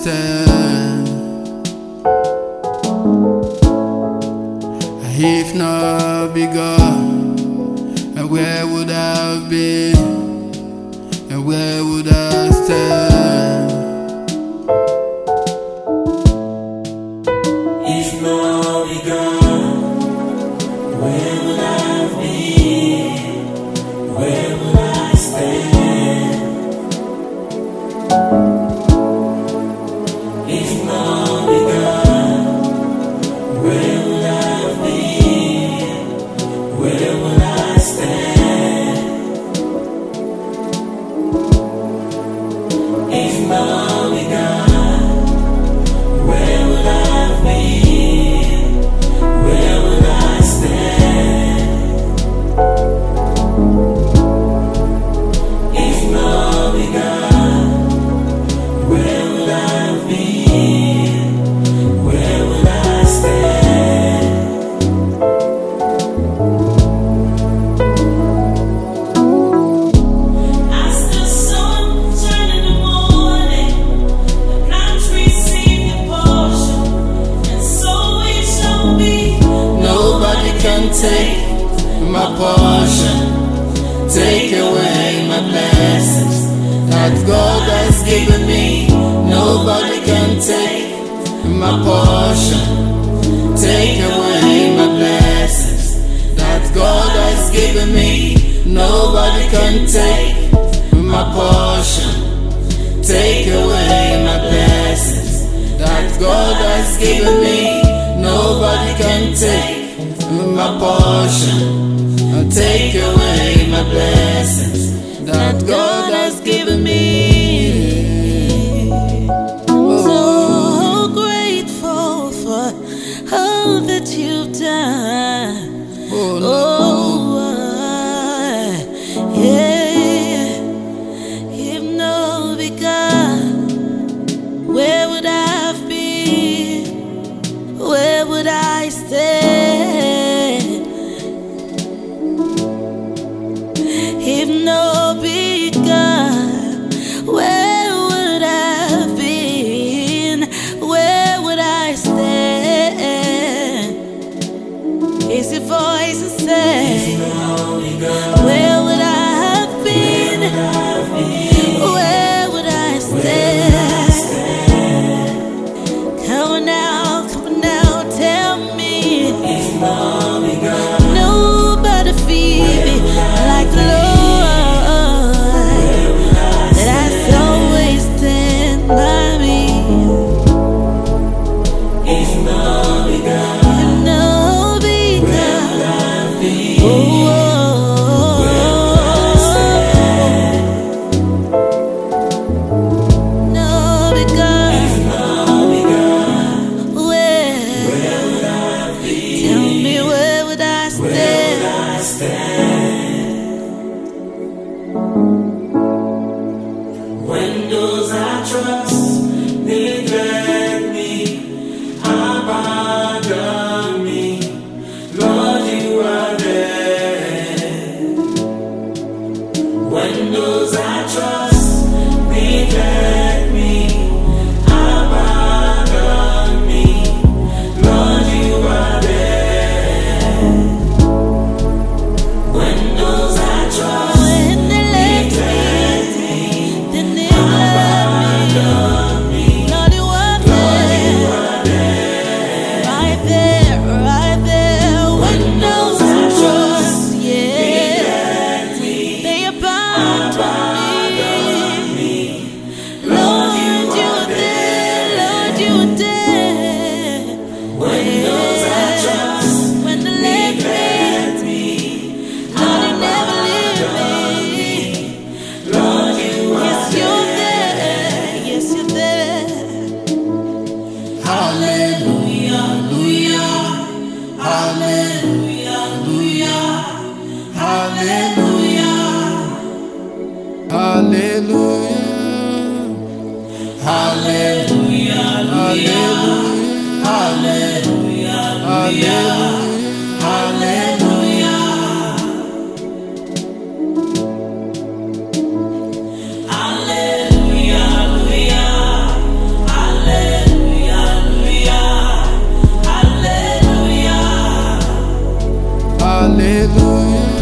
stand? If not be God, and where would I have been? And where would I stand? If not be God, where would I have been? Where would I stand? If not be God, where would I have been? Where would I stand? If not be God, where would I have been? Where would I stand? If not be God, where would I have been? Where would I stand? As the sun shines in the morning, the plants receive the portion, and so it shall be. Nobody can take my portion, take away my blessings that God has given me. Nobody can take my portion, take away my blessings that God has given me. Nobody can take my portion, take away my blessings that God has given me. Nobody can take my portion, take away my blessings that God has given me. So grateful for all that you've done. Oh, Yeah. If no be God, where would I have been? Where would I stand? If no be God, where would I have been? Where would I stand? Is your voice a say? Where would I have been? Where would I stand? Come on now, tell me. Nobody feel me like the Lord that has always stand by me. If no be God, when those I trust neglect me, abandon me, Lord, you are there. When those I trust neglect me, abandon me, Lord, you are there. When those I trust Hallelujah.